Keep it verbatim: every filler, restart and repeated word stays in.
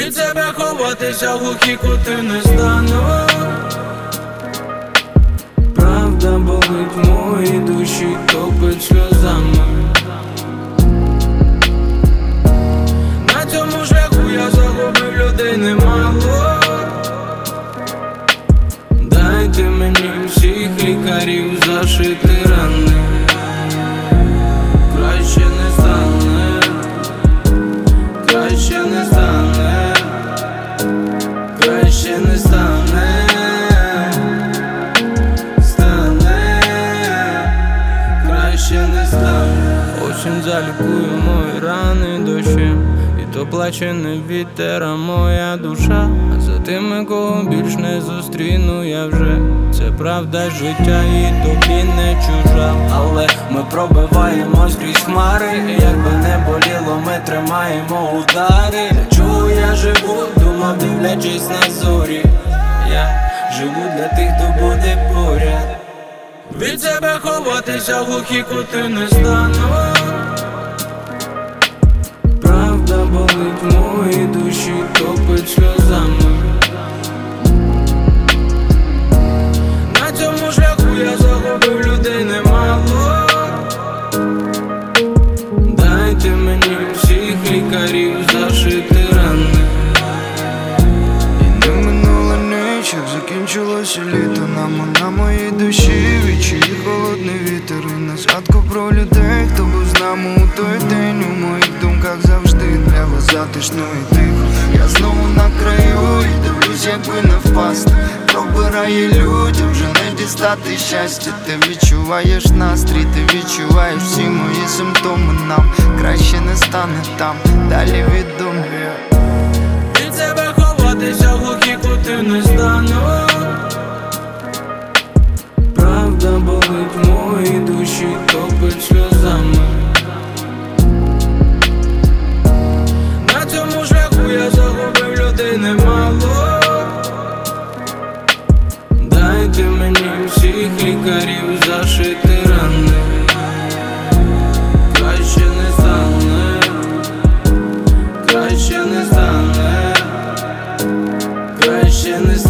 Від себе ховатися в глухі кути не стану. Правда болить в моїй душі, топить сльозами. На цьому шляху я загубив людей немало. Дайте мені всіх лікарів зашити рани. Краще не стане, краще не стане, краще не стане, стане, краще не стане. Осінь залікує мої рани дощем, і то плаче не вітер, а моя душа. А за тими, кого більш не зустріну я вже. Це правда життя і тобі не чужа. Але ми пробиваємо скрізь хмари, і якби не боліло, ми тримаємо удари. Для чого я живу, думав, дивлячись на зорі. Я живу для тих, хто буде поряд. Від себе ховатися в глухі кути не стану. Правда болить в моїй душі, топить сльозами. На цьому шляху я загубив людей немало. Дайте мені всіх лікарів зашити рани. І не минула ніч, як закінчилося літо. Нам на моїй душі відчує холодний вітер. І на згадку про людей, хто був з нами у той день. У моїх думках завжди небо затишно і тихо. Я знову на краю і дивлюсь, як би не впасти. Пробирає людям, вже не дістати щастя. Ти відчуваєш настрій, ти відчуваєш всі мої симптоми. Нам краще не стане там, далі відомо. Від себе ховатися в глухі кути не стану. Правда болить в моїй душі, топить сльозами. На цьому шляху я загубив людей немало. Дайте мені всіх лікарів зашити рани. Краще не стане, краще не стане, краще не стане.